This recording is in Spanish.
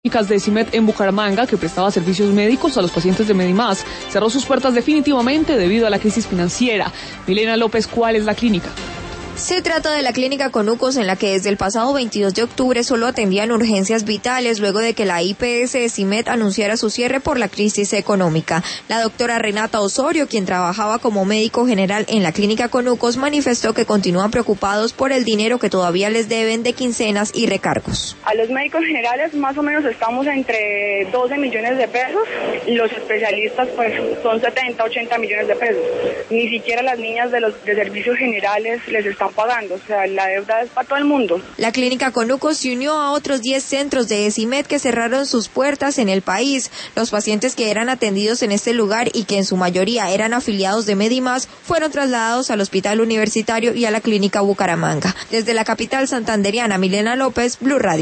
de CIMED en Bucaramanga, que prestaba servicios médicos a los pacientes de Medimás, cerró sus puertas definitivamente debido a la crisis financiera. Milena López, ¿cuál es la clínica? Se trata de la clínica Conucos, en la que desde el pasado 22 de octubre solo atendían urgencias vitales luego de que la IPS de CIMED anunciara su cierre por la crisis económica. La doctora Renata Osorio, quien trabajaba como médico general en la clínica Conucos, manifestó que continúan preocupados por el dinero que todavía les deben de quincenas y recargos. A los médicos generales más o menos estamos entre 12 millones de pesos y los especialistas pues son 70, 80 millones de pesos. Ni siquiera las niñas de servicios generales les están pagando, o sea, la deuda es para todo el mundo. La clínica Conucos se unió a otros 10 centros de CIMED que cerraron sus puertas en el país. Los pacientes que eran atendidos en este lugar y que en su mayoría eran afiliados de Medimás fueron trasladados al Hospital Universitario y a la clínica Bucaramanga. Desde la capital santandereana, Milena López, Blue Radio.